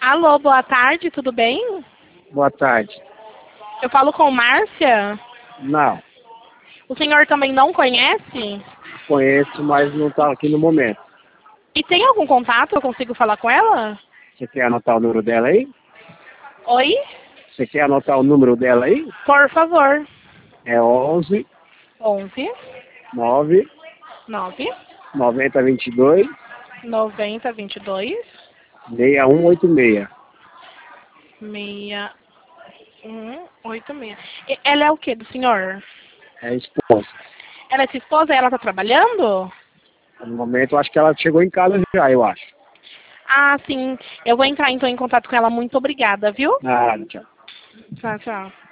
Alô, boa tarde, tudo bem? Boa tarde. Eu falo com Márcia. Não, O senhor também não conhece? conheço, mas não está aqui no momento. E tem algum contato? Eu consigo falar com ela? Você quer anotar o número dela aí? Oi? Você quer anotar o número dela aí? Por favor. É 11 11 9 9 90 22 90 22 6186. 6186. Ela é o que do senhor? É a esposa. Ela é sua esposa e ela tá trabalhando? No momento, eu acho que ela chegou em casa já, eu acho. Ah, sim. Eu vou entrar então em contato com ela. Muito obrigada, viu? Ah, tchau. Tchau, tchau.